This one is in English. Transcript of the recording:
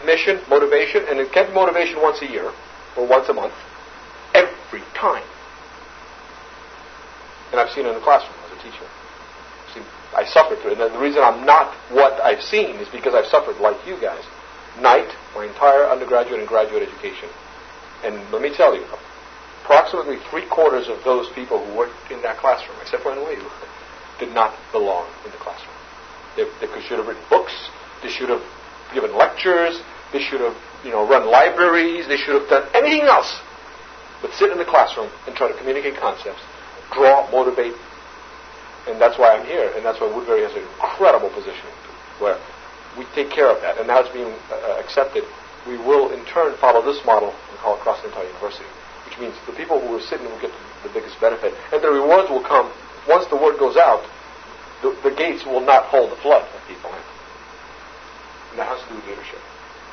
mission, motivation, and it can't be motivation once a year or once a month. Every time. And I've seen it in the classroom as a teacher. I suffered through it. And the reason I'm not what I've seen is because I've suffered like you guys. Night, my entire undergraduate and graduate education. And let me tell you, approximately 3/4 of those people who worked in that classroom, except for NYU, did not belong in the classroom. They should have written books. They should have given lectures. They should have, run libraries. They should have done anything else but sit in the classroom and try to communicate concepts, draw, motivate. And that's why I'm here. And that's why Woodbury has an incredible position where we take care of that. And now it's being accepted. We will, in turn, follow this model across the entire university, which means the people who are sitting will get the biggest benefit. And the rewards will come once the word goes out. The gates will not hold the flood of people. And that has to do with leadership.